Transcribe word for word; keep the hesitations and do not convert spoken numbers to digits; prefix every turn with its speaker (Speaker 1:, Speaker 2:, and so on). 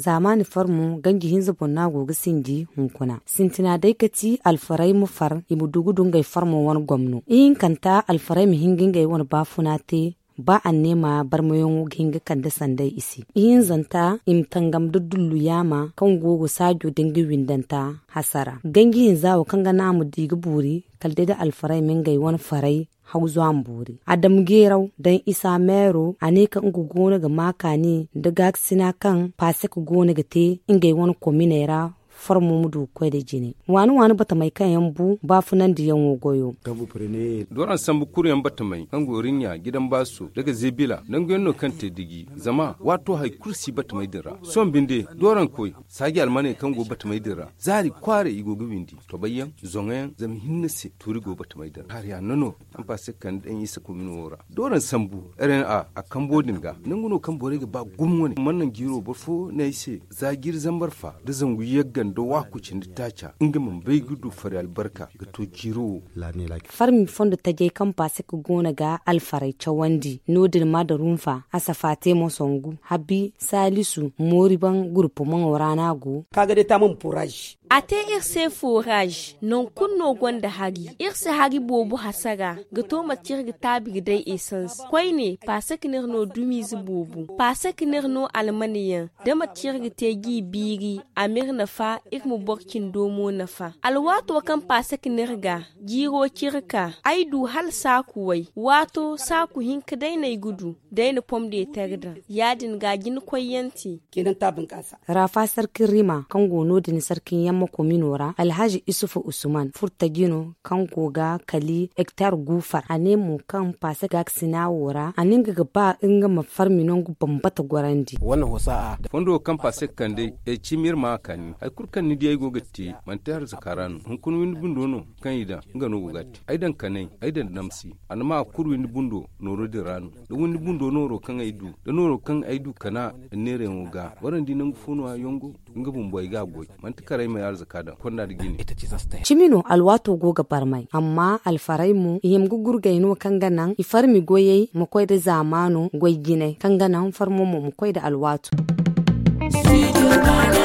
Speaker 1: zamani farmu gangi hinza bonna goga sinji hunkuna sintina dai kati alfarai mu far imu dugu dungai farmu wani gwamnu in kanta alfarai mu hingingai wani bafunate ba an nema barmayon hinga kan da sandai isi yin zanta im tangam duddullu yama kan gogo sajo dingi windanta hasara gangi yin zawo kan ga namu diga buri kalde da alfarai min gai wani farai hau zuwa buri adam gerau dan isa mero ane kan ugu gona ga maka ne da gaksina kan fase ku gona ga te ingai wani kominera farmu mudu kwai da jini wani wani bata mai kan yambu ba funan da yan goyo
Speaker 2: kabu furene doran sambu kuryan bata mai kan gorinya gidan basu daga zebila nan goyenno kan te digi zama wato hay kursi bata mai dira son binde doran koi sagi almane kan go bata mai dira zari kware igo gubindi to bayyan zongen zami hinnase turi go bata mai dira har ya nono an fase kan dan yi sako mino wora doran sambu eren a a kambodin ga nan gono kan bore ga ba gumwani mannan giro bafo ne ise zagir zambarfa da zangu yaggan do wa kucin da tacha inga mun bai gudu fari albarka ga to kiro
Speaker 1: farmi fondo ta je kan pase ku gona ga alfarai chawandi nodin ma da rumfa asafate mo songu habi salisu moriban grupo man warana go
Speaker 3: kaga dai ta mun forage
Speaker 4: ate irse forage non kunno gonda hagi irse hagi bobu hasaga ga to matir ga tabi dai essence koi ne pase kinir no dumizi bobu pase kinir no almaniyan da matir ga tegi biri amir na fa ikmu borkin domo nafa alwato kan pase kinirga jiro kirka aidu hal saku wai wato saku hinka daina gudu daina pomde tagda yadin gagin koyanti
Speaker 3: kenan tabin kasa
Speaker 1: rafa sarkin rima kan gono din sarkin yamma kominora alhaji isufu usman furta gino kan goga kali hektar gufar anemu kan pase gaksina wora aninga gaba inga mafarminon gu bambata gwarandi
Speaker 2: wannan hosa'a fondo kan pase kande e chimir ma kan kan ni diay gogatti man tar zakaran hun kun win bundo no kan ida ngano gogatti aidan kanai aidan namsi anma kur win bundo noro de ranu do win bundo noro kan aidu do noro kan aidu kana nere ngoga waran dinan funo yongo ngabun boy ga boy man tikarai mai arzakada konna da gini
Speaker 1: chimino alwato goga barmai amma alfarai mu yim gugurgai no kan ganan ifarmi goyei mu koi da zamano goy gine kan ganan farmo mu koi da alwato